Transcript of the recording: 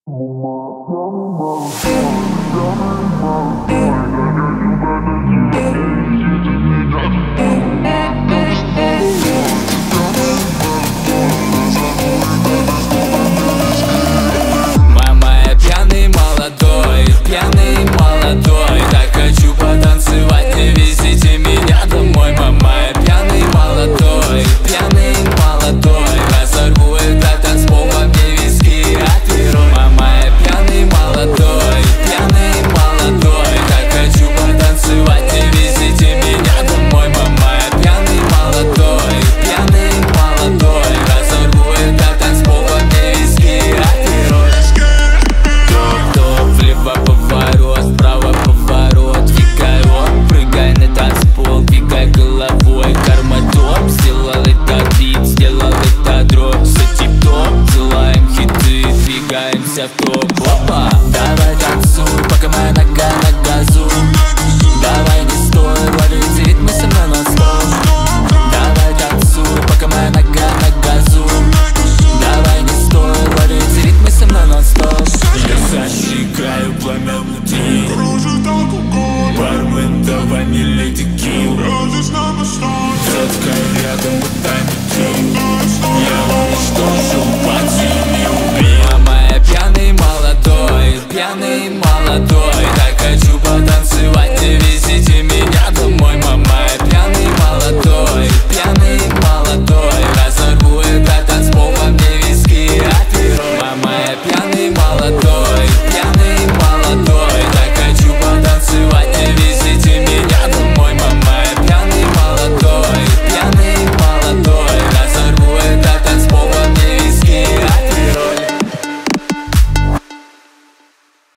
Мама, я пьяный молодой, так хочу потанцевать, не везите меня домой. Мама, я пьяный молодой, разорву этот танцпол, во мне виски отвирой. Мама, я пьяный молодой, так хочу потанцевать, не везите меня домой. Мама, я пьяный молодой, разорву этот танцпол, во мне виски отвирой. Топ, влево поворот, вправо поворот, двигай рот, прыгай на танцпол, двигай головой, карма топ. Сделал это бит, сделал это дроп, все тип-топ, делаем хиты, двигаемся в топ. Опа, давай танцуй, пока моя нога на газу. Давай не стой, лови ритмы со мной нон-стоп. Давай танцуй, пока моя нога на газу. Давай не стой, лови ритмы со мной нон-стоп. Я зажигаю пламя внутри, бармен, давай не лей текилу. Тетка рядом, дай мне килл. Я уничтожу пати, не убей. Мама, я пьяный молодой, так хочу потанцевать, не везите меня домой. Мама, я пьяный молодой, разорву этот танцпол, во мне виски отвирой. Мама, я пьяный молодой,